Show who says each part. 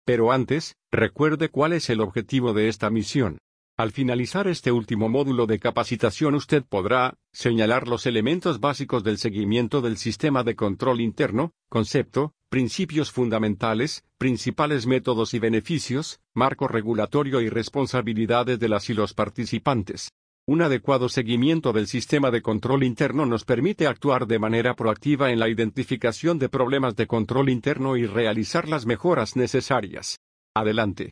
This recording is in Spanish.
Speaker 1: Pero antes, recuerde cuál es el objetivo de esta misión. Al finalizar este último módulo de capacitación usted podrá señalar los elementos básicos del seguimiento del sistema de control interno, concepto, principios fundamentales, principales métodos y beneficios, marco regulatorio y responsabilidades de las y los participantes. Un adecuado seguimiento del sistema de control interno nos permite actuar de manera proactiva en la identificación de problemas de control interno y realizar las mejoras necesarias. Adelante.